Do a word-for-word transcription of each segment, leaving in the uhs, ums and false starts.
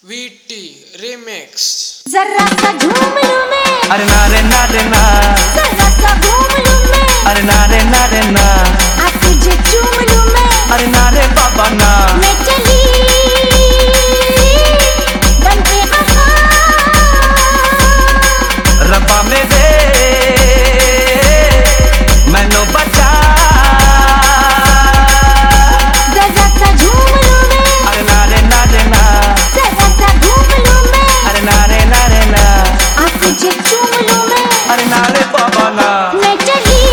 VT remix. जरा सा झूम लूं मैं, अरे ना रे ना रे ना, जरा सा घूम लूं मैं, अरे ना रे ना रे ना, आ तुझे चूम लूं मैं, अरे ना रे बाबा ना, मैं चली बनके वफा, रब्बा मेरे मैनू बचा। जरा सा झूम लूं मैं, अरे ना रे ना रे ना, जरा सा घूम लूं मैं, अरे ना रे ना रे ना, आ तुझे चूम लूं मैं, अरे ना रे बाबा ना, मैं चली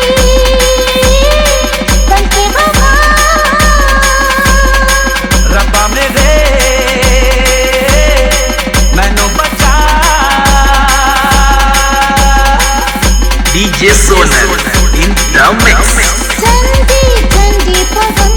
बनके वफा, रब्बा मेरे मैनू बचा। D J Sonal in the mix. ठंडी ठंडी पवन